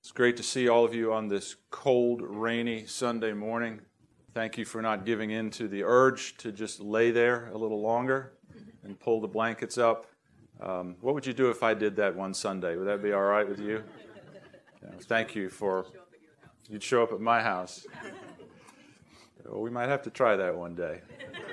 It's great to see all of you on this cold, rainy Sunday morning. Thank you for not giving in to the urge to just lay there a little longer and pull the blankets up. What would you do if I did that one Sunday? Would that be all right with you? Thank you for... You'd show up at my house. Well, we might have to try that one day.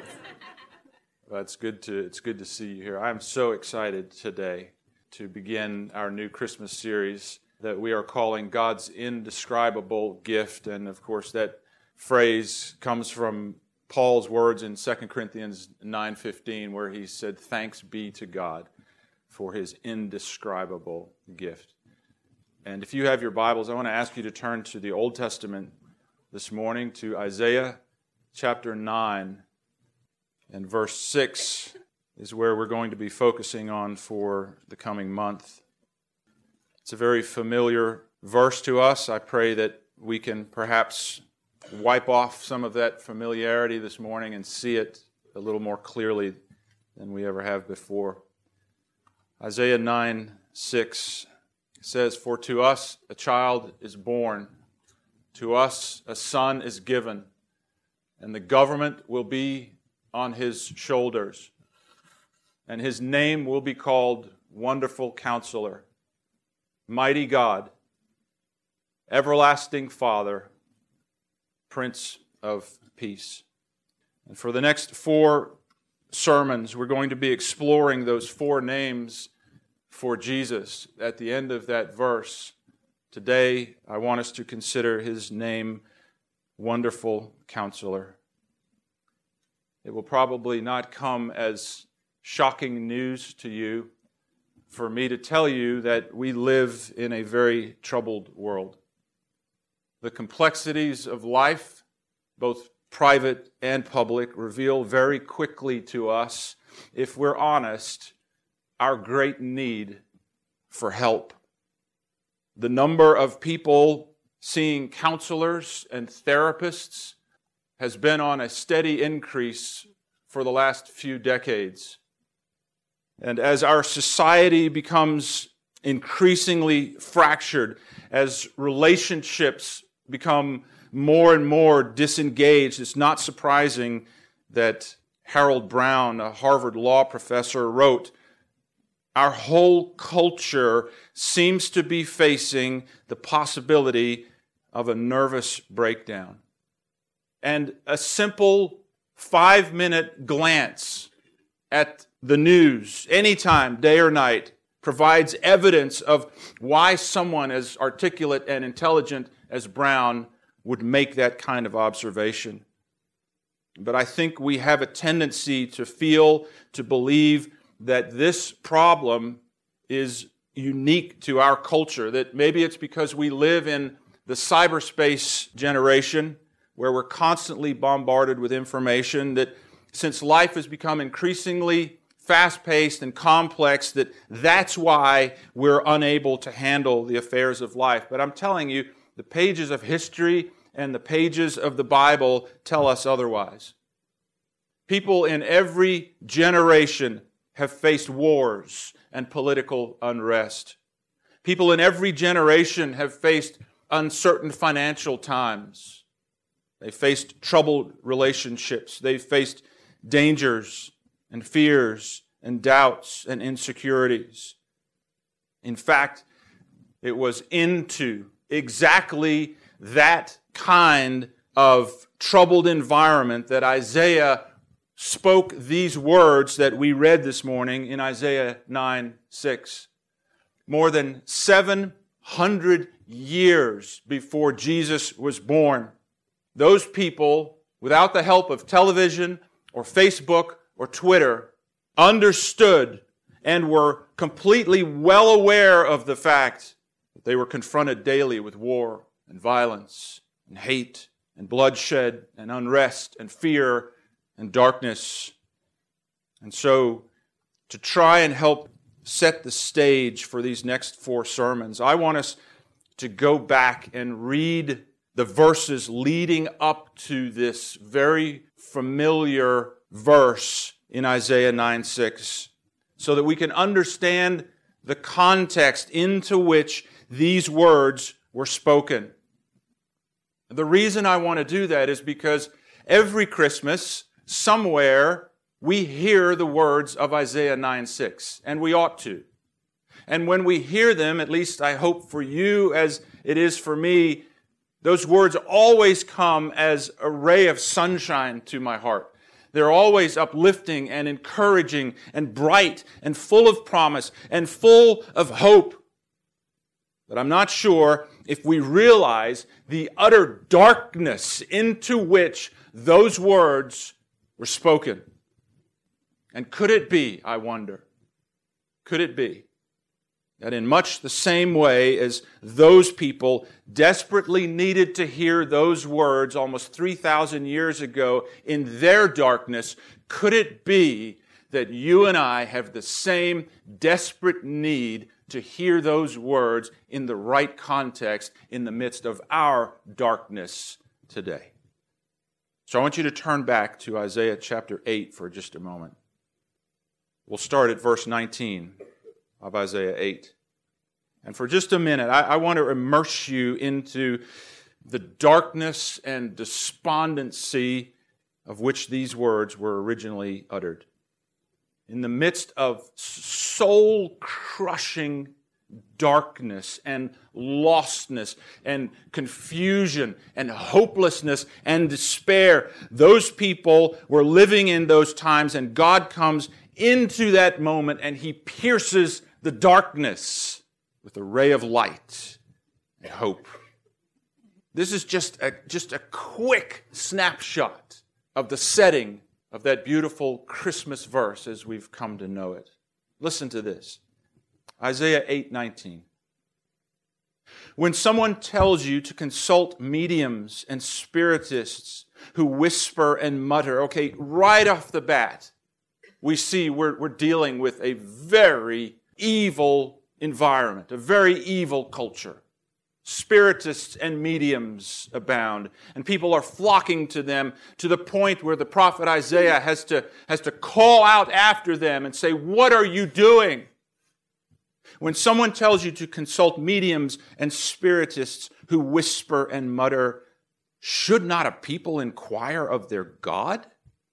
But it's good to see you here. I'm so excited today to begin our new Christmas series that we are calling God's Indescribable Gift. And of course, that phrase comes from Paul's words in 2 Corinthians 9:15, where he said, "Thanks be to God for his indescribable gift." And if you have your Bibles, I want to ask you to turn to the Old Testament this morning, to Isaiah chapter 9, and verse 6 is where we're going to be focusing on for the coming month. It's a very familiar verse to us. I pray that we can perhaps wipe off some of that familiarity this morning and see it a little more clearly than we ever have before. Isaiah 9:6 says, "For to us a child is born, to us a son is given, and the government will be on his shoulders, and his name will be called Wonderful Counselor, Mighty God, Everlasting Father, Prince of Peace." And for the next 4 sermons, we're going to be exploring those 4 names for Jesus at the end of that verse. Today, I want us to consider his name, Wonderful Counselor. It will probably not come as shocking news to you for me to tell you that we live in a very troubled world. The complexities of life, both private and public, reveal very quickly to us, if we're honest, our great need for help. The number of people seeing counselors and therapists has been on a steady increase for the last few decades. And as our society becomes increasingly fractured, as relationships become more and more disengaged, it's not surprising that Harold Brown, a Harvard law professor, wrote, "Our whole culture seems to be facing the possibility of a nervous breakdown." And a simple 5-minute glance at the news, anytime, day or night, provides evidence of why someone as articulate and intelligent as Brown would make that kind of observation. But I think we have a tendency to feel, to believe that this problem is unique to our culture, that maybe it's because we live in the cyberspace generation where we're constantly bombarded with information, that since life has become increasingly fast-paced and complex, that's why we're unable to handle the affairs of life. But I'm telling you, the pages of history and the pages of the Bible tell us otherwise. People in every generation have faced wars and political unrest. People in every generation have faced uncertain financial times. They faced troubled relationships. They faced dangers and fears and doubts and insecurities. In fact, it was into exactly that kind of troubled environment that Isaiah spoke these words that we read this morning in Isaiah 9:6. More than 700 years before Jesus was born, those people, without the help of television or Facebook or Twitter, understood and were completely well aware of the fact that they were confronted daily with war and violence and hate and bloodshed and unrest and fear and darkness. And so, to try and help set the stage for these next 4 sermons, I want us to go back and read the verses leading up to this very familiar verse in Isaiah 9:6, so that we can understand the context into which these words were spoken. The reason I want to do that is because every Christmas, somewhere, we hear the words of Isaiah 9:6, and we ought to. And when we hear them, at least I hope for you as it is for me, those words always come as a ray of sunshine to my heart. They're always uplifting and encouraging and bright and full of promise and full of hope. But I'm not sure if we realize the utter darkness into which those words were spoken. And could it be, I wonder, could it be that in much the same way as those people desperately needed to hear those words almost 3,000 years ago in their darkness, could it be that you and I have the same desperate need to hear those words in the right context in the midst of our darkness today? So I want you to turn back to Isaiah chapter 8 for just a moment. We'll start at verse 19 of Isaiah 8. And for just a minute, I want to immerse you into the darkness and despondency of which these words were originally uttered. In the midst of soul-crushing darkness and lostness and confusion and hopelessness and despair, those people were living in those times, and God comes into that moment and He pierces the darkness with a ray of light and hope. This is just a quick snapshot of the setting of that beautiful Christmas verse as we've come to know it. Listen to this. Isaiah 8:19. When someone tells you to consult mediums and spiritists who whisper and mutter, okay, right off the bat, we see we're dealing with a very evil environment, a very evil culture. Spiritists and mediums abound, and people are flocking to them to the point where the prophet Isaiah has to call out after them and say, "What are you doing?" When someone tells you to consult mediums and spiritists who whisper and mutter, should not a people inquire of their God?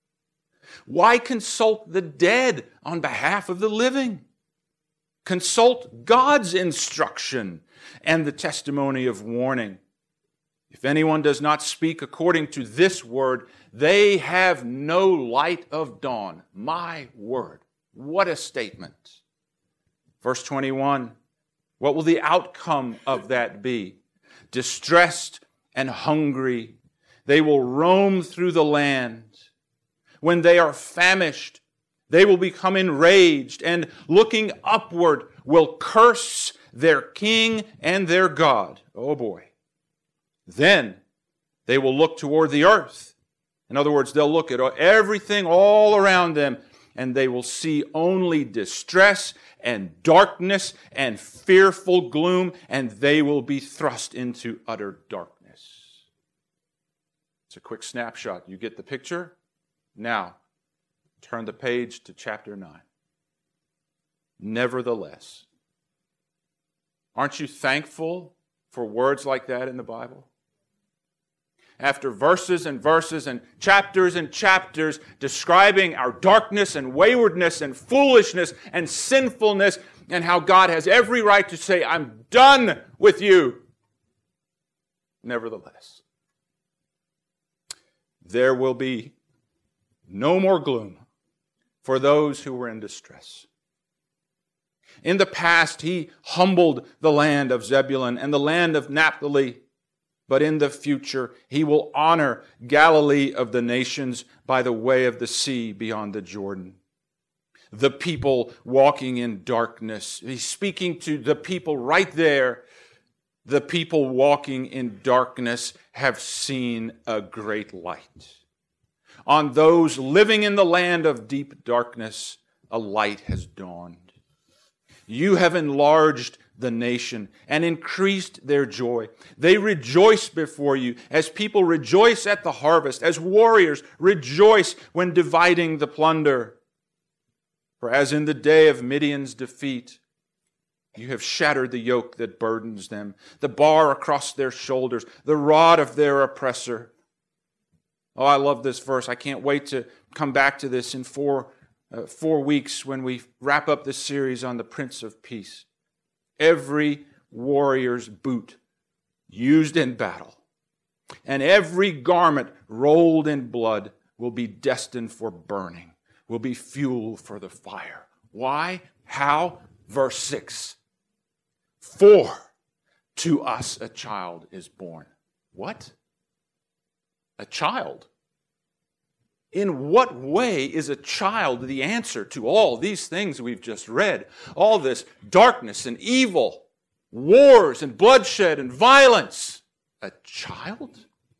Why consult the dead on behalf of the living? Consult God's instruction and the testimony of warning. If anyone does not speak according to this word, they have no light of dawn. My word, what a statement. Verse 21, what will the outcome of that be? Distressed and hungry, they will roam through the land. When they are famished, they will become enraged, and looking upward will curse their king and their God. Oh boy. Then they will look toward the earth. In other words, they'll look at everything all around them, and they will see only distress and darkness and fearful gloom, and they will be thrust into utter darkness. It's a quick snapshot. You get the picture? Now, turn the page to chapter 9. Nevertheless. Aren't you thankful for words like that in the Bible? After verses and verses and chapters describing our darkness and waywardness and foolishness and sinfulness, and how God has every right to say, "I'm done with you." Nevertheless, there will be no more gloom for those who were in distress. In the past, He humbled the land of Zebulun and the land of Naphtali, but in the future, He will honor Galilee of the nations by the way of the sea beyond the Jordan. The people walking in darkness. He's speaking to the people right there. The people walking in darkness have seen a great light. On those living in the land of deep darkness, a light has dawned. You have enlarged the nation and increased their joy. They rejoice before you as people rejoice at the harvest, as warriors rejoice when dividing the plunder. For as in the day of Midian's defeat, You have shattered the yoke that burdens them, the bar across their shoulders, the rod of their oppressor. Oh, I love this verse. I can't wait to come back to this in 4 weeks when we wrap up this series on the Prince of Peace. Every warrior's boot used in battle and every garment rolled in blood will be destined for burning, will be fuel for the fire. Why? How? Verse 6. For to us a child is born. What? A child? In what way is a child the answer to all these things we've just read? All this darkness and evil, wars and bloodshed and violence. A child?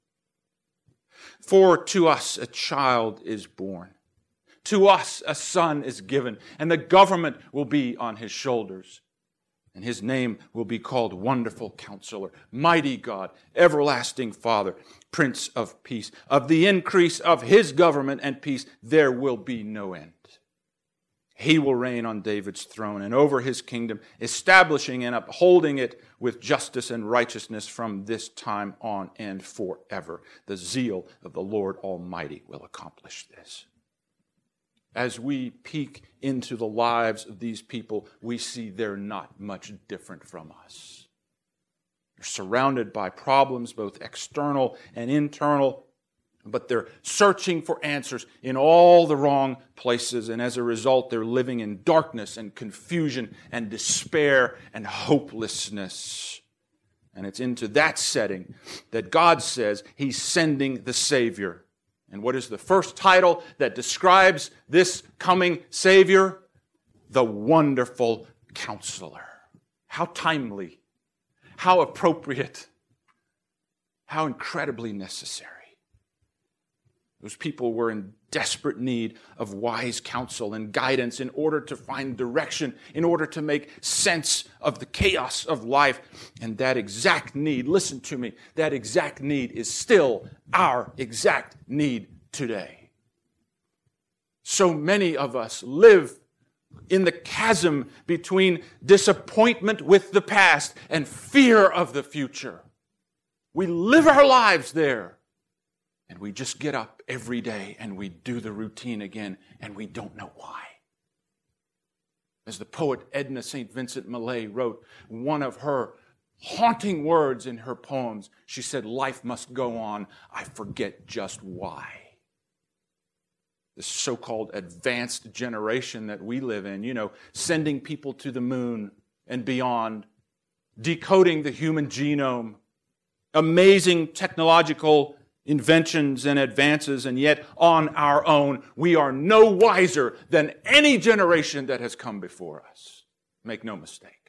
For to us a child is born. To us a son is given, and the government will be on his shoulders. And his name will be called Wonderful Counselor, Mighty God, Everlasting Father, Prince of Peace. Of the increase of his government and peace, there will be no end. He will reign on David's throne and over his kingdom, establishing and upholding it with justice and righteousness from this time on and forever. The zeal of the Lord Almighty will accomplish this. As we peek into the lives of these people, we see they're not much different from us. They're surrounded by problems, both external and internal, but they're searching for answers in all the wrong places, and as a result, they're living in darkness and confusion and despair and hopelessness. And it's into that setting that God says He's sending the Savior. And what is the first title that describes this coming Savior? The Wonderful Counselor. How timely, how appropriate, how incredibly necessary. Those people were in desperate need of wise counsel and guidance in order to find direction, in order to make sense of the chaos of life. And that exact need, listen to me, that exact need is still our exact need today. So many of us live in the chasm between disappointment with the past and fear of the future. We live our lives there. And we just get up every day and we do the routine again, and we don't know why. As the poet Edna St. Vincent Millay wrote, one of her haunting words in her poems, she said, "Life must go on, I forget just why." This so-called advanced generation that we live in, sending people to the moon and beyond, decoding the human genome, amazing technological inventions and advances, and yet on our own, we are no wiser than any generation that has come before us. Make no mistake.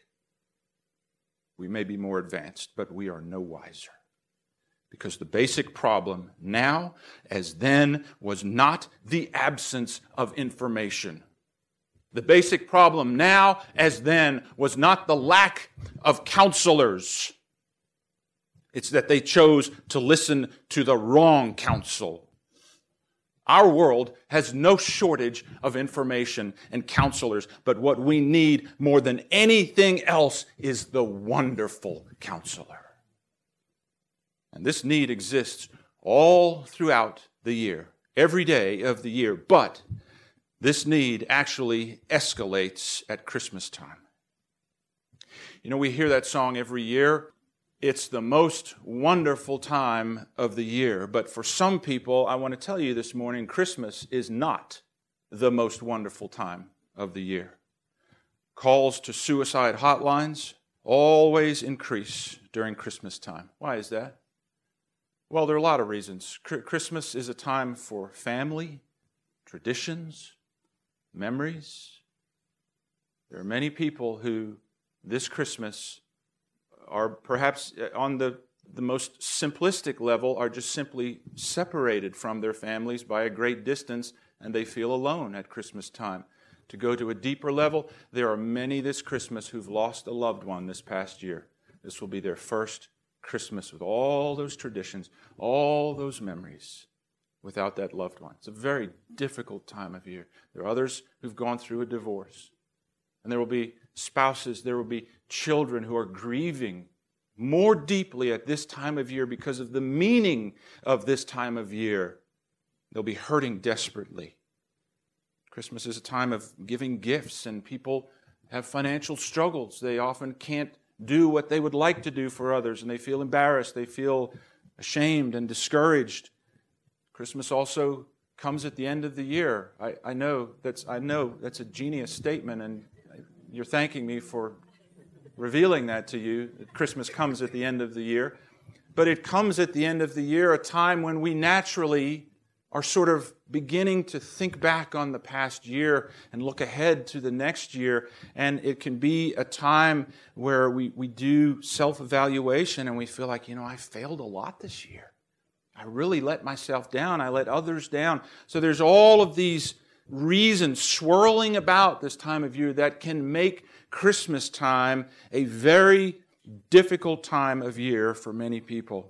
We may be more advanced, but we are no wiser. Because the basic problem now, as then, was not the absence of information. The basic problem now, as then, was not the lack of counselors. It's that they chose to listen to the wrong counsel. Our world has no shortage of information and counselors, but what we need more than anything else is the Wonderful Counselor. And this need exists all throughout the year, every day of the year, but this need actually escalates at Christmas time. We hear that song every year. It's the most wonderful time of the year. But for some people, I want to tell you this morning, Christmas is not the most wonderful time of the year. Calls to suicide hotlines always increase during Christmas time. Why is that? Well, there are a lot of reasons. Christmas is a time for family, traditions, memories. There are many people who this Christmas are perhaps on the most simplistic level are just simply separated from their families by a great distance, and they feel alone at Christmas time. To go to a deeper level, there are many this Christmas who've lost a loved one this past year. This will be their first Christmas with all those traditions, all those memories without that loved one. It's a very difficult time of year. There are others who've gone through a divorce. And there will be spouses, there will be children who are grieving more deeply at this time of year because of the meaning of this time of year. They'll be hurting desperately. Christmas is a time of giving gifts, and people have financial struggles. They often can't do what they would like to do for others, and they feel embarrassed. They feel ashamed and discouraged. Christmas also comes at the end of the year. I know that's a genius statement, and you're thanking me for revealing that to you, that Christmas comes at the end of the year. But it comes at the end of the year, a time when we naturally are sort of beginning to think back on the past year and look ahead to the next year. And it can be a time where we do self-evaluation and we feel like, I failed a lot this year. I really let myself down. I let others down. So there's all of these reasons swirling about this time of year that can make Christmas time a very difficult time of year for many people.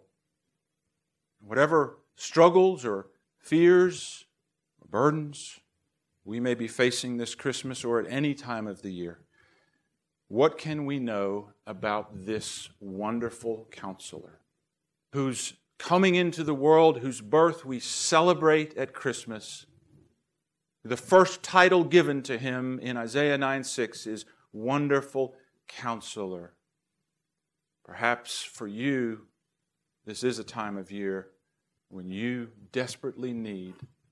Whatever struggles or fears or burdens we may be facing this Christmas or at any time of the year, what can we know about this wonderful counselor who's coming into the world, whose birth we celebrate at Christmas? The first title given to him in Isaiah 9:6 is Wonderful Counselor. Perhaps for you, this is a time of year when you desperately need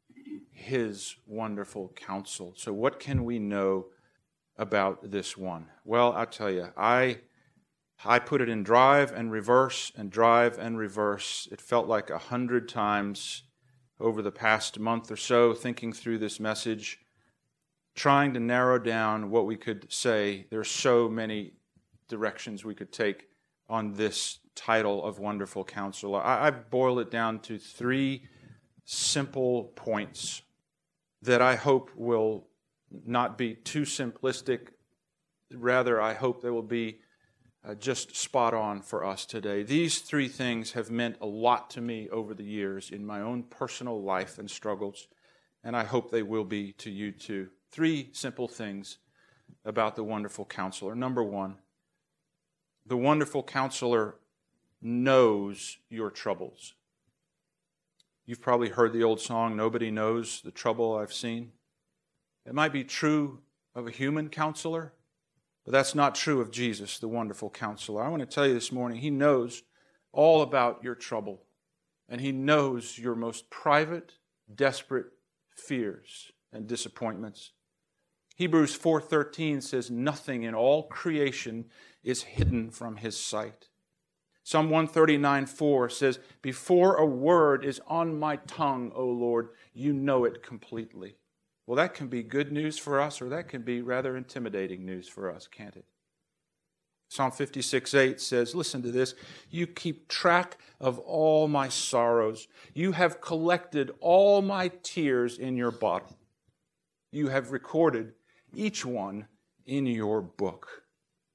His wonderful counsel. So what can we know about this one? Well, I'll tell you, I put it in drive and reverse and drive and reverse. It felt like 100 times over the past month or so, thinking through this message, trying to narrow down what we could say. There are so many directions we could take on this title of Wonderful Counselor. I've boiled it down to 3 simple points that I hope will not be too simplistic. Rather, I hope they will be just spot on for us today. These 3 things have meant a lot to me over the years in my own personal life and struggles, and I hope they will be to you too. 3 simple things about the Wonderful Counselor. Number 1, the Wonderful Counselor knows your troubles. You've probably heard the old song, "Nobody knows the trouble I've seen." It might be true of a human counselor, but that's not true of Jesus, the Wonderful Counselor. I want to tell you this morning, He knows all about your trouble, and He knows your most private, desperate fears and disappointments. Hebrews 4:13 says, "Nothing in all creation is hidden from His sight." Psalm 139:4 says, "Before a word is on my tongue, O Lord, you know it completely." Well, that can be good news for us, or that can be rather intimidating news for us, can't it? Psalm 56:8 says, listen to this, "You keep track of all my sorrows. You have collected all my tears in your bottle. You have recorded each one in your book."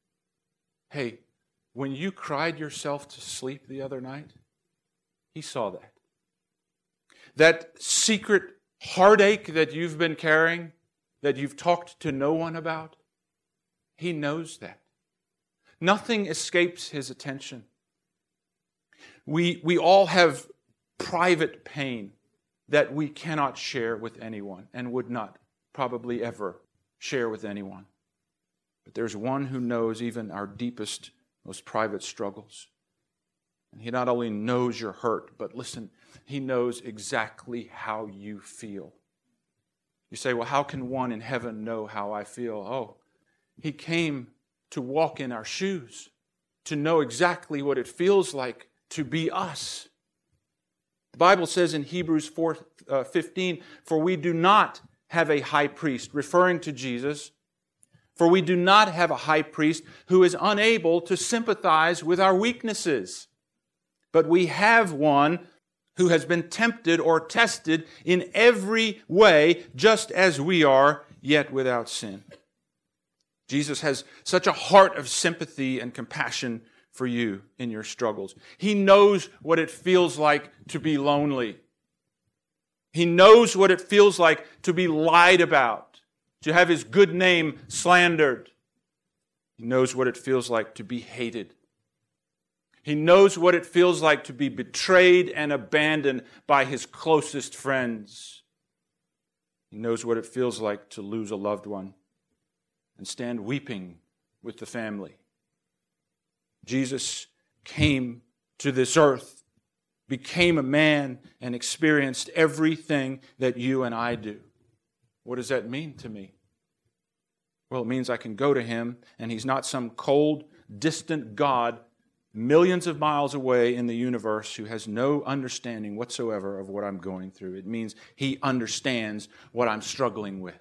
Hey, when you cried yourself to sleep the other night, He saw that. That secret heartache that you've been carrying, that you've talked to no one about, He knows that. Nothing escapes His attention. We all have private pain that we cannot share with anyone and would not probably ever share with anyone. But there's one who knows even our deepest, most private struggles. And He not only knows your hurt, but listen, He knows exactly how you feel. You say, well, how can one in heaven know how I feel? Oh, He came to walk in our shoes, to know exactly what it feels like to be us. The Bible says in Hebrews 4:15, "For we do not have a high priest," referring to Jesus, "for we do not have a high priest who is unable to sympathize with our weaknesses. But we have one who has been tempted or tested in every way, just as we are, yet without sin." Jesus has such a heart of sympathy and compassion for you in your struggles. He knows what it feels like to be lonely. He knows what it feels like to be lied about, to have His good name slandered. He knows what it feels like to be hated. He knows what it feels like to be betrayed and abandoned by his closest friends. He knows what it feels like to lose a loved one and stand weeping with the family. Jesus came to this earth, became a man, and experienced everything that you and I do. What does that mean to me? Well, it means I can go to him, and he's not some cold, distant God millions of miles away in the universe who has no understanding whatsoever of what I'm going through. It means he understands what I'm struggling with.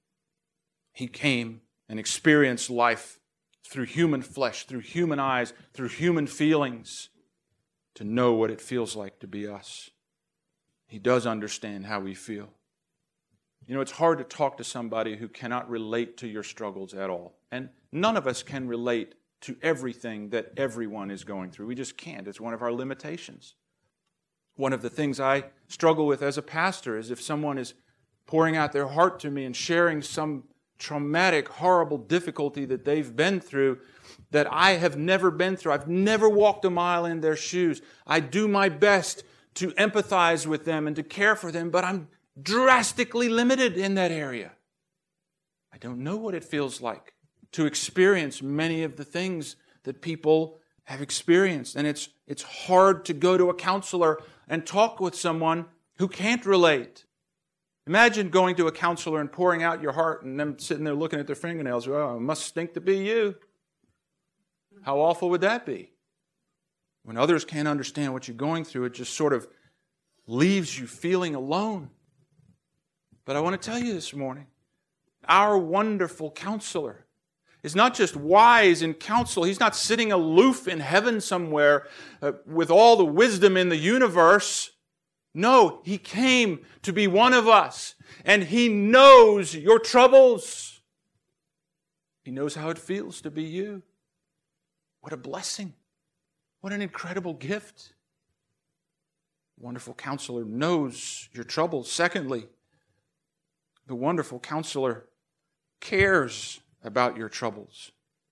He came and experienced life through human flesh, through human eyes, through human feelings, to know what it feels like to be us. He does understand how we feel. You know, it's hard to talk to somebody who cannot relate to your struggles at all. And none of us can relate to everything that everyone is going through. We just can't. It's one of our limitations. One of the things I struggle with as a pastor is if someone is pouring out their heart to me and sharing some traumatic, horrible difficulty that they've been through that I have never been through. I've never walked a mile in their shoes. I do my best to empathize with them and to care for them, but I'm drastically limited in that area. I don't know what it feels like to experience many of the things that people have experienced. And it's hard to go to a counselor and talk with someone who can't relate. Imagine going to a counselor and pouring out your heart and them sitting there looking at their fingernails. Oh, it must stink to be you. How awful would that be? When others can't understand what you're going through, it just sort of leaves you feeling alone. But I want to tell you this morning, our wonderful counselor is not just wise in counsel. He's not sitting aloof in heaven somewhere with all the wisdom in the universe. No, he came to be one of us, and he knows your troubles. He knows how it feels to be you. What a blessing. What an incredible gift. Wonderful counselor knows your troubles. Secondly, the wonderful counselor cares about your troubles.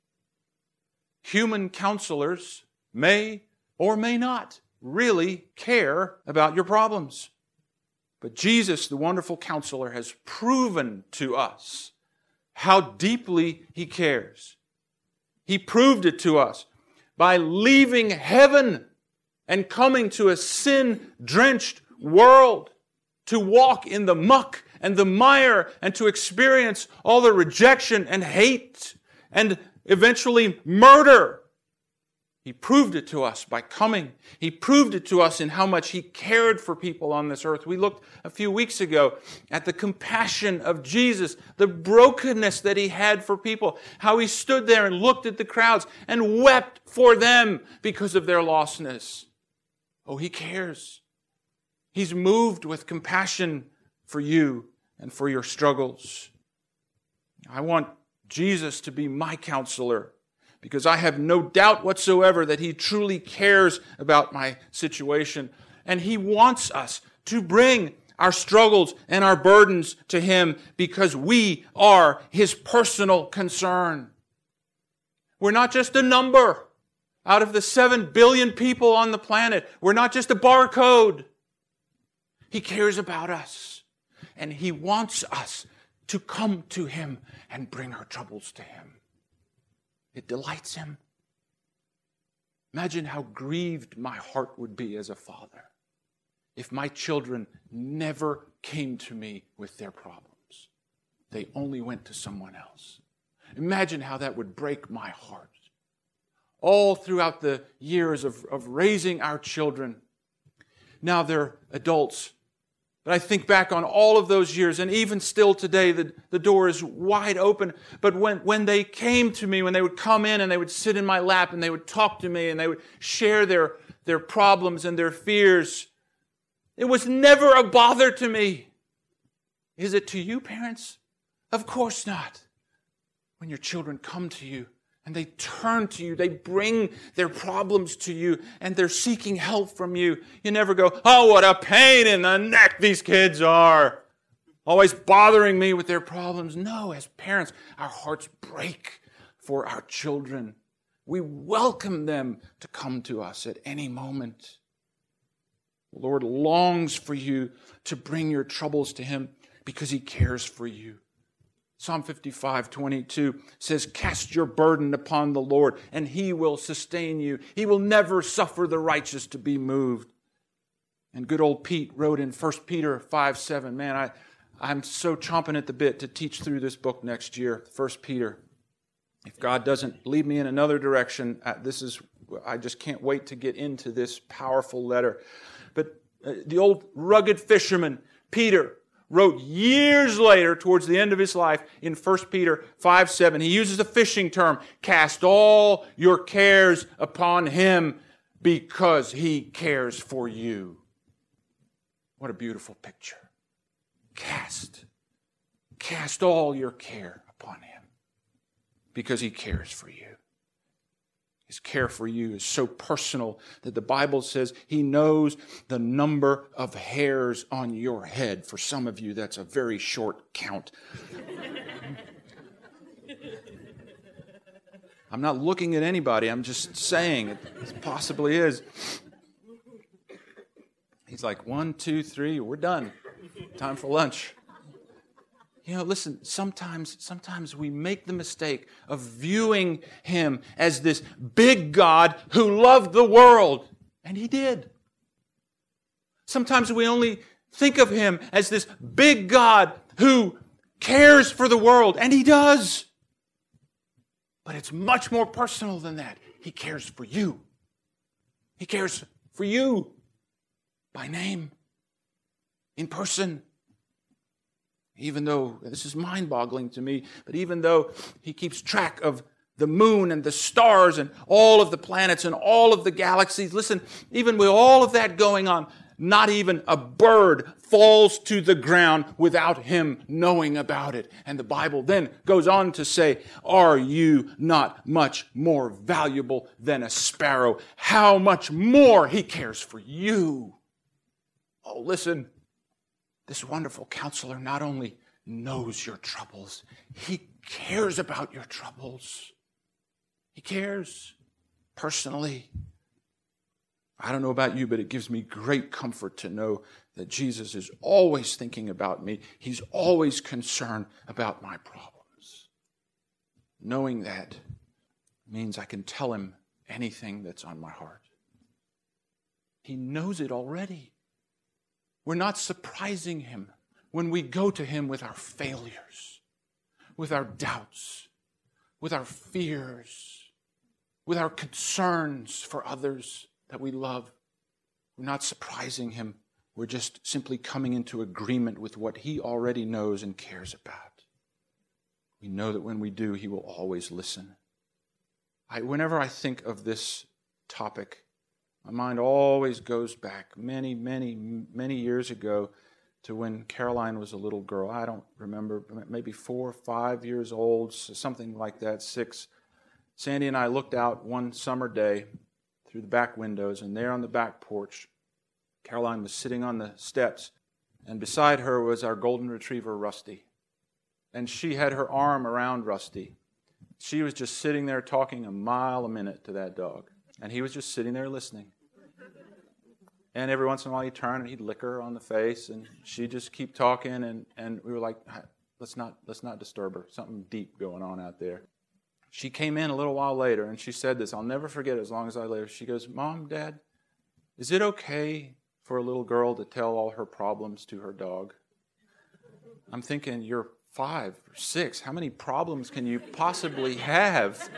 Human counselors may or may not really care about your problems. But Jesus, the wonderful counselor, has proven to us how deeply he cares. He proved it to us by leaving heaven and coming to a sin-drenched world to walk in the muck and the mire and to experience all the rejection and hate and eventually murder. He proved it to us by coming. He proved it to us in how much he cared for people on this earth. We looked a few weeks ago at the compassion of Jesus, the brokenness that he had for people, how he stood there and looked at the crowds and wept for them because of their lostness. Oh, he cares. He's moved with compassion for you and for your struggles. I want Jesus to be my counselor, because I have no doubt whatsoever that he truly cares about my situation. And he wants us to bring our struggles and our burdens to him because we are his personal concern. We're not just a number out of the 7 billion people on the planet. We're not just a barcode. He cares about us. And he wants us to come to him and bring our troubles to him. It delights him. Imagine how grieved my heart would be as a father if my children never came to me with their problems. They only went to someone else. Imagine how that would break my heart. All throughout the years of raising our children. Now they're adults. But I think back on all of those years, and even still today, the door is wide open. But when they came to me, when they would come in and they would sit in my lap and they would talk to me and they would share their problems and their fears, it was never a bother to me. Is it to you, parents? Of course not. When your children come to you, and they turn to you, they bring their problems to you, and they're seeking help from you. You never go, oh, what a pain in the neck these kids are, always bothering me with their problems. No, as parents, our hearts break for our children. We welcome them to come to us at any moment. The Lord longs for you to bring your troubles to Him because He cares for you. Psalm 55:22 says, "Cast your burden upon the Lord, and He will sustain you. He will never suffer the righteous to be moved." And good old Pete wrote in 1 Peter 5:7. Man, I'm so chomping at the bit to teach through this book next year, 1 Peter. If God doesn't lead me in another direction, I just can't wait to get into this powerful letter. But the old rugged fisherman, Peter, wrote years later, towards the end of his life, in 1 Peter 5:7, he uses a fishing term, "Cast all your cares upon Him because He cares for you." What a beautiful picture. Cast all your care upon Him because He cares for you. His care for you is so personal that the Bible says He knows the number of hairs on your head. For some of you, that's a very short count. I'm not looking at anybody. I'm just saying it possibly is. He's like, 1, 2, 3, we're done. Time for lunch. Listen, sometimes we make the mistake of viewing Him as this big God who loved the world, and He did. Sometimes we only think of Him as this big God who cares for the world, and He does. But it's much more personal than that. He cares for you. He cares for you by name, in person. Even though, this is mind-boggling to me, but even though He keeps track of the moon and the stars and all of the planets and all of the galaxies, listen, even with all of that going on, not even a bird falls to the ground without Him knowing about it. And the Bible then goes on to say, "Are you not much more valuable than a sparrow? How much more He cares for you." Oh, listen. This wonderful counselor not only knows your troubles, He cares about your troubles. He cares personally. I don't know about you, but it gives me great comfort to know that Jesus is always thinking about me. He's always concerned about my problems. Knowing that means I can tell Him anything that's on my heart. He knows it already. We're not surprising Him when we go to Him with our failures, with our doubts, with our fears, with our concerns for others that we love. We're not surprising Him. We're just simply coming into agreement with what He already knows and cares about. We know that when we do, He will always listen. Whenever I think of this topic, my mind always goes back many, many, many years ago to when Caroline was a little girl. I don't remember, maybe 4 or 5 years old, something like that, 6. Sandy and I looked out one summer day through the back windows, and there on the back porch, Caroline was sitting on the steps, and beside her was our golden retriever, Rusty. And she had her arm around Rusty. She was just sitting there talking a mile a minute to that dog, and he was just sitting there listening. And every once in a while he'd turn and he'd lick her on the face, and she'd just keep talking, and we were like, let's not disturb her. Something deep going on out there. She came in a little while later, and she said this. I'll never forget it as long as I live. She goes, "Mom, Dad, is it okay for a little girl to tell all her problems to her dog?" I'm thinking, you're 5 or 6. How many problems can you possibly have?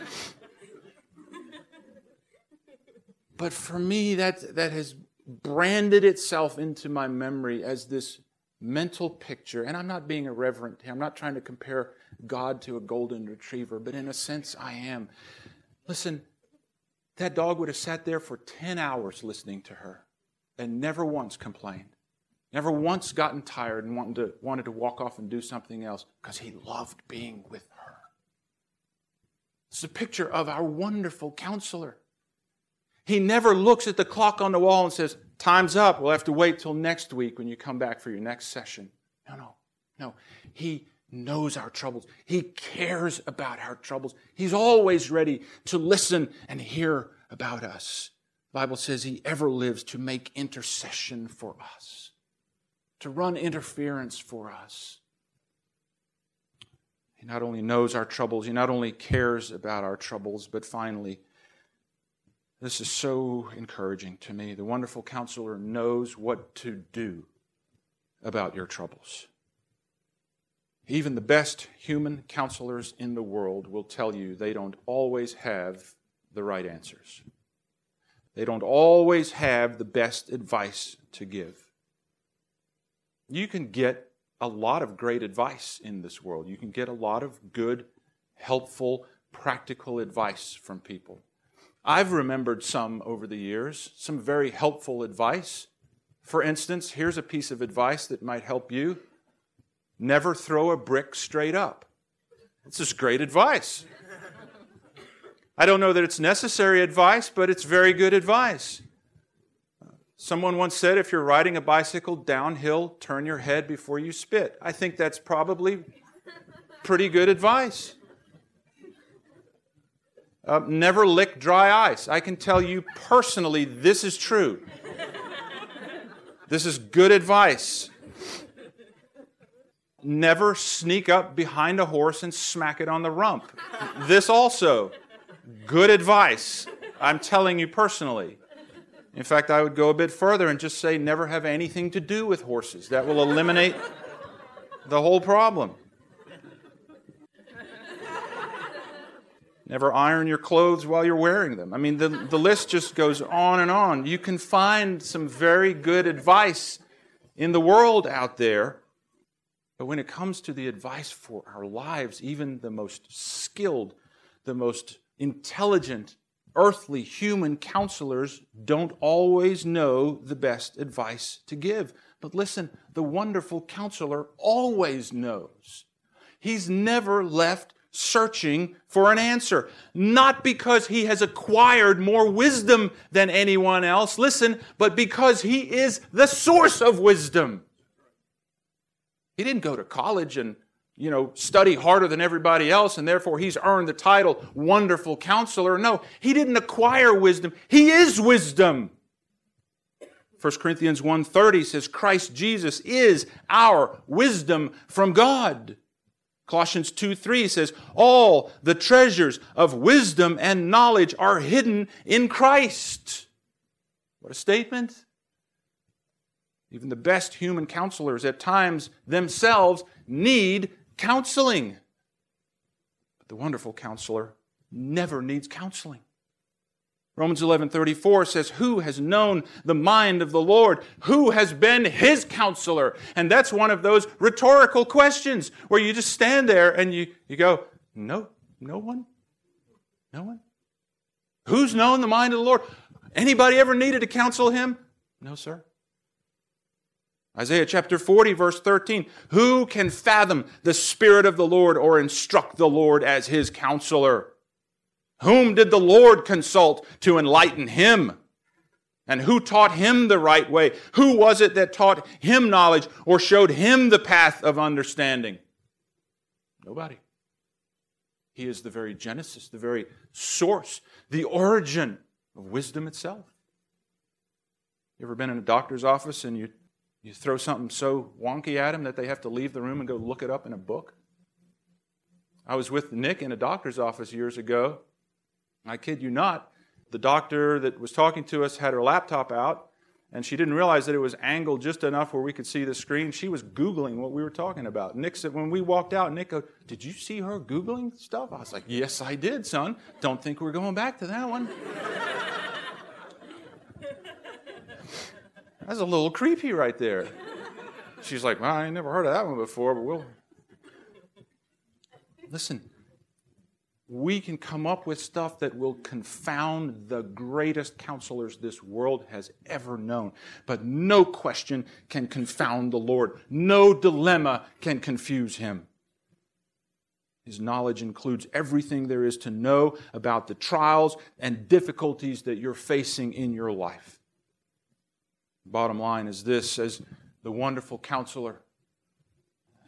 But for me, that has branded itself into my memory as this mental picture. And I'm not being irreverent here. I'm not trying to compare God to a golden retriever, but in a sense I am. Listen, that dog would have sat there for 10 hours listening to her and never once complained. Never once gotten tired and wanted to walk off and do something else because he loved being with her. It's a picture of our wonderful counselor. He never looks at the clock on the wall and says, "Time's up. We'll have to wait till next week when you come back for your next session." No. He knows our troubles. He cares about our troubles. He's always ready to listen and hear about us. The Bible says He ever lives to make intercession for us, to run interference for us. He not only knows our troubles, He not only cares about our troubles, but finally, this is so encouraging to me. The wonderful Counselor knows what to do about your troubles. Even the best human counselors in the world will tell you they don't always have the right answers. They don't always have the best advice to give. You can get a lot of great advice in this world. You can get a lot of good, helpful, practical advice from people. I've remembered some over the years, some very helpful advice. For instance, here's a piece of advice that might help you. Never throw a brick straight up. It's just great advice. I don't know that it's necessary advice, but it's very good advice. Someone once said, if you're riding a bicycle downhill, turn your head before you spit. I think that's probably pretty good advice. Never lick dry ice. I can tell you personally, this is true. This is good advice. Never sneak up behind a horse and smack it on the rump. This also, good advice. I'm telling you personally. In fact, I would go a bit further and just say never have anything to do with horses. That will eliminate the whole problem. Never iron your clothes while you're wearing them. I mean, the list just goes on and on. You can find some very good advice in the world out there. But when it comes to the advice for our lives, even the most skilled, the most intelligent, earthly human counselors don't always know the best advice to give. But listen, the wonderful Counselor always knows. He's never left searching for an answer. Not because He has acquired more wisdom than anyone else, listen, but because He is the source of wisdom. He didn't go to college and, study harder than everybody else, and therefore He's earned the title Wonderful Counselor. No, He didn't acquire wisdom. He is wisdom. 1 Corinthians 1:30 says, Christ Jesus is our wisdom from God. Colossians 2:3 says, all the treasures of wisdom and knowledge are hidden in Christ. What a statement. Even the best human counselors at times themselves need counseling. But the wonderful Counselor never needs counseling. Romans 11:34 says, who has known the mind of the Lord? Who has been His counselor? And that's one of those rhetorical questions where you just stand there and you go, no one? No one? Who's known the mind of the Lord? Anybody ever needed to counsel Him? No, sir. Isaiah chapter 40, verse 13. Who can fathom the Spirit of the Lord or instruct the Lord as His counselor? Whom did the Lord consult to enlighten Him? And who taught Him the right way? Who was it that taught Him knowledge or showed Him the path of understanding? Nobody. He is the very genesis, the very source, the origin of wisdom itself. You ever been in a doctor's office and you throw something so wonky at them that they have to leave the room and go look it up in a book? I was with Nick in a doctor's office years ago. I kid you not, the doctor that was talking to us had her laptop out, and she didn't realize that it was angled just enough where we could see the screen. She was Googling what we were talking about. Nick said, when we walked out, Nick goes, did you see her Googling stuff? I was like, yes, I did, son. Don't think we're going back to that one. That's a little creepy right there. She's like, well, I ain't never heard of that one before, but we'll... Listen, we can come up with stuff that will confound the greatest counselors this world has ever known. But no question can confound the Lord. No dilemma can confuse Him. His knowledge includes everything there is to know about the trials and difficulties that you're facing in your life. Bottom line is this, as the wonderful Counselor,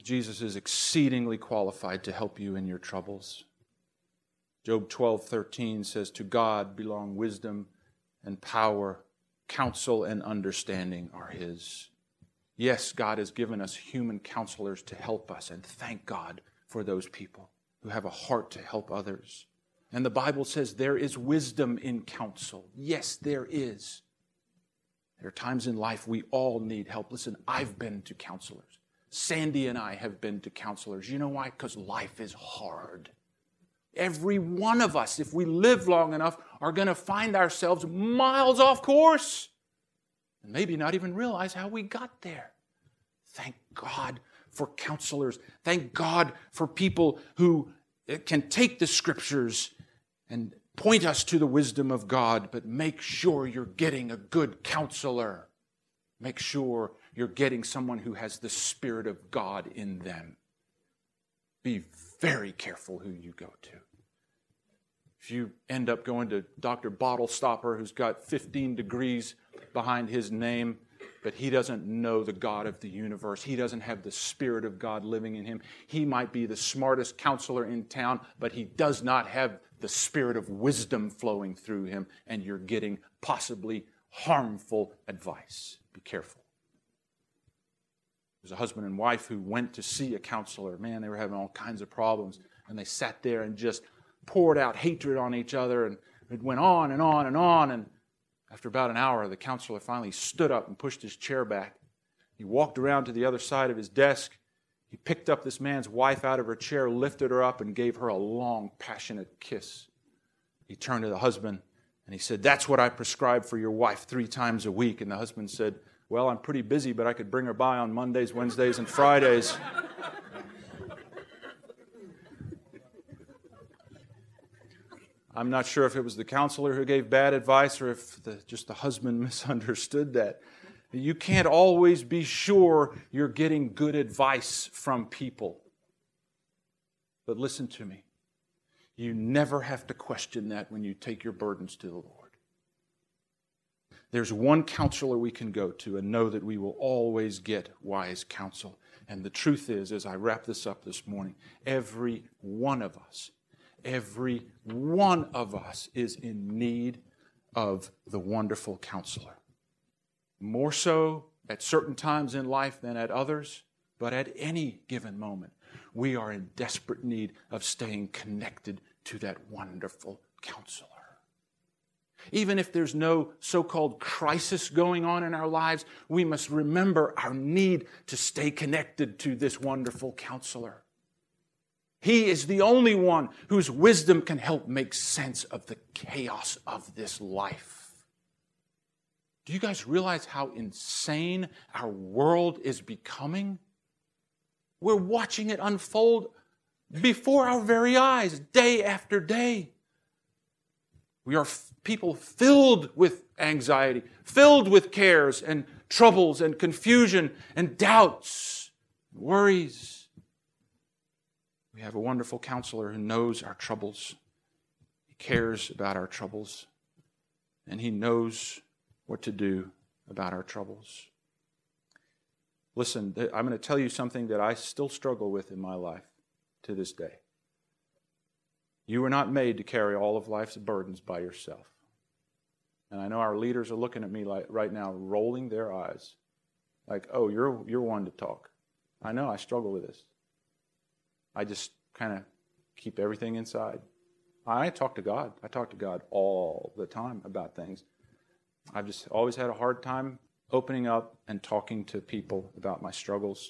Jesus is exceedingly qualified to help you in your troubles. Job 12:13 says, "To God belong wisdom and power, counsel and understanding are His." Yes, God has given us human counselors to help us, and thank God for those people who have a heart to help others. And the Bible says there is wisdom in counsel. Yes, there is. There are times in life we all need help. Listen, I've been to counselors. Sandy and I have been to counselors. You know why? Because life is hard. Every one of us, if we live long enough, are going to find ourselves miles off course and maybe not even realize how we got there. Thank God for counselors. Thank God for people who can take the Scriptures and point us to the wisdom of God, but make sure you're getting a good counselor. Make sure you're getting someone who has the Spirit of God in them. Be very careful who you go to. If you end up going to Dr. Bottle Stopper, who's got 15 degrees behind his name, but he doesn't know the God of the universe, he doesn't have the Spirit of God living in him, he might be the smartest counselor in town, but he does not have the Spirit of wisdom flowing through him, and you're getting possibly harmful advice. Be careful. There's a husband and wife who went to see a counselor. Man, they were having all kinds of problems, and they sat there and just poured out hatred on each other, and it went on and on and on, and after about an hour, the counselor finally stood up and pushed his chair back. He walked around to the other side of his desk. He picked up this man's wife out of her chair, lifted her up, and gave her a long, passionate kiss. He turned to the husband, and he said, "That's what I prescribe for your wife 3 times a week." And the husband said, "Well, I'm pretty busy, but I could bring her by on Mondays, Wednesdays, and Fridays." I'm not sure if it was the counselor who gave bad advice or if just the husband misunderstood that. You can't always be sure you're getting good advice from people. But listen to me. You never have to question that when you take your burdens to the Lord. There's one counselor we can go to and know that we will always get wise counsel. And the truth is, as I wrap this up this morning, every one of us is in need of the wonderful counselor. More so at certain times in life than at others, but at any given moment, we are in desperate need of staying connected to that wonderful counselor. Even if there's no so-called crisis going on in our lives, we must remember our need to stay connected to this wonderful counselor. He is the only one whose wisdom can help make sense of the chaos of this life. Do you guys realize how insane our world is becoming? We're watching it unfold before our very eyes, day after day. We are people filled with anxiety, filled with cares and troubles and confusion and doubts, worries. We have a wonderful counselor who knows our troubles. He cares about our troubles, and he knows what to do about our troubles. Listen, I'm going to tell you something that I still struggle with in my life to this day. You were not made to carry all of life's burdens by yourself. And I know our leaders are looking at me right now, rolling their eyes, like, "Oh, you're one to talk." I know I struggle with this. I just kind of keep everything inside. I talk to God. I talk to God all the time about things. I've just always had a hard time opening up and talking to people about my struggles.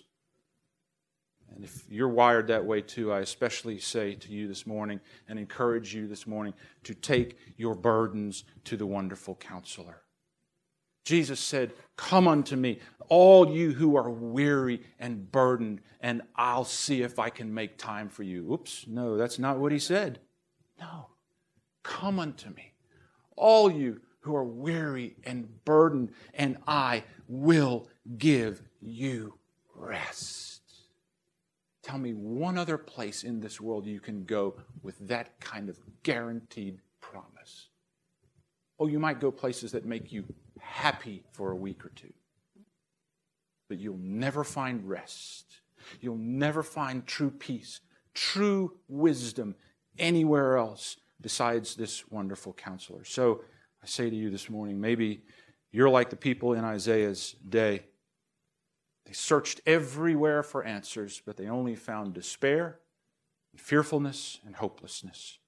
And if you're wired that way too, I especially say to you this morning and encourage you this morning to take your burdens to the wonderful counselor. Jesus said, "Come unto me, all you who are weary and burdened, and I'll see if I can make time for you." Oops, no, that's not what he said. No, come unto me, all you who are weary and burdened, and I will give you rest. Tell me one other place in this world you can go with that kind of guaranteed promise. Oh, you might go places that make you happy for a week or two, but you'll never find rest. You'll never find true peace, true wisdom anywhere else besides this wonderful counselor. So I say to you this morning, maybe you're like the people in Isaiah's day. They searched everywhere for answers, but they only found despair, fearfulness, and hopelessness.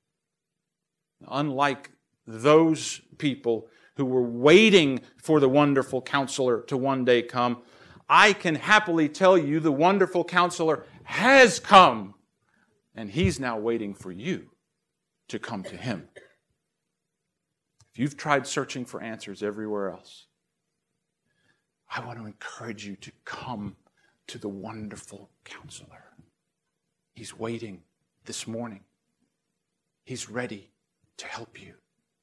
Unlike those people who were waiting for the wonderful counselor to one day come, I can happily tell you the wonderful counselor has come, and he's now waiting for you to come to him. If you've tried searching for answers everywhere else, I want to encourage you to come to the wonderful counselor. He's waiting this morning. He's ready to help you.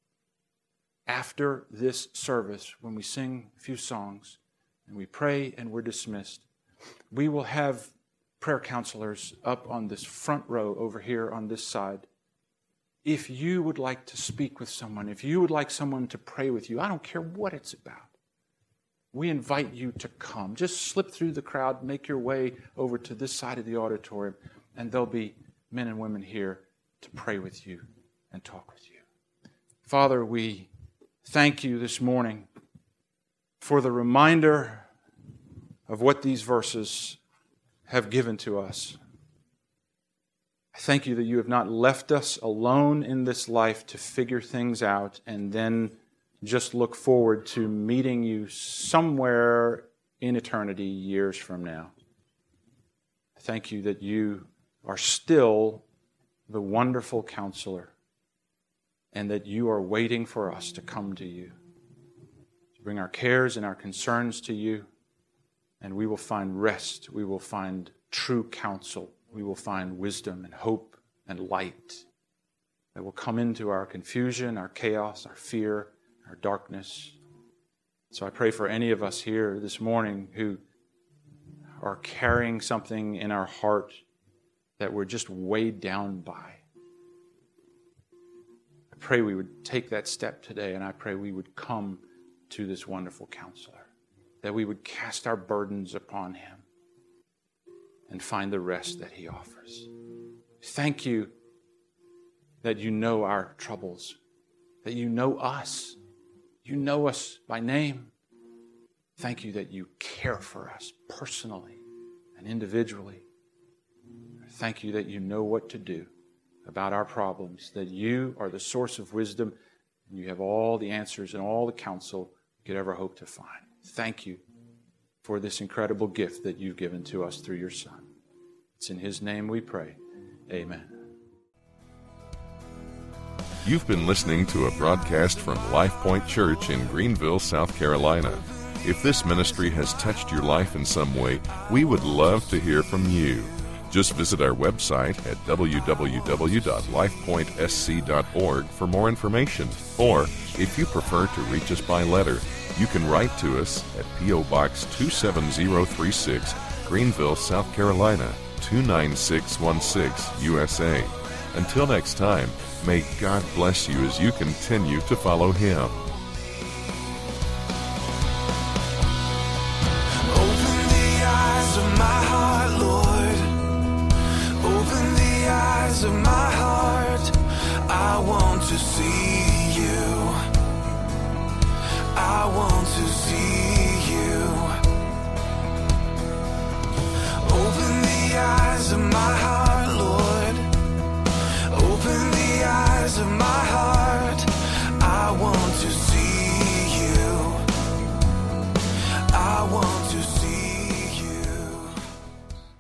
After this service, when we sing a few songs and we pray and we're dismissed, we will have prayer counselors up on this front row over here on this side. If you would like to speak with someone, if you would like someone to pray with you, I don't care what it's about. We invite you to come. Just slip through the crowd, make your way over to this side of the auditorium, and there'll be men and women here to pray with you and talk with you. Father, we thank you this morning for the reminder of what these verses have given to us. I thank you that you have not left us alone in this life to figure things out and then just look forward to meeting you somewhere in eternity years from now. I thank you that you are still the wonderful counselor and that you are waiting for us to come to you, to bring our cares and our concerns to you, and we will find rest, we will find true counsel, we will find wisdom and hope and light that will come into our confusion, our chaos, our fear, our darkness. So I pray for any of us here this morning who are carrying something in our heart that we're just weighed down by. I pray we would take that step today, and I pray we would come to this wonderful counselor, that we would cast our burdens upon him and find the rest that he offers. Thank you that you know our troubles, that you know us. You know us by name. Thank you that you care for us personally and individually. Thank you that you know what to do about our problems, that you are the source of wisdom, and you have all the answers and all the counsel you could ever hope to find. Thank you for this incredible gift that you've given to us through your Son. It's in his name we pray. Amen. You've been listening to a broadcast from Life Point Church in Greenville, South Carolina. If this ministry has touched your life in some way, we would love to hear from you. Just visit our website at www.lifepointsc.org for more information. Or, if you prefer to reach us by letter, you can write to us at P.O. Box 27036, Greenville, South Carolina, 29616, USA. Until next time, may God bless you as you continue to follow Him. Open the eyes of my heart, Lord. Open the eyes of my heart. I want to see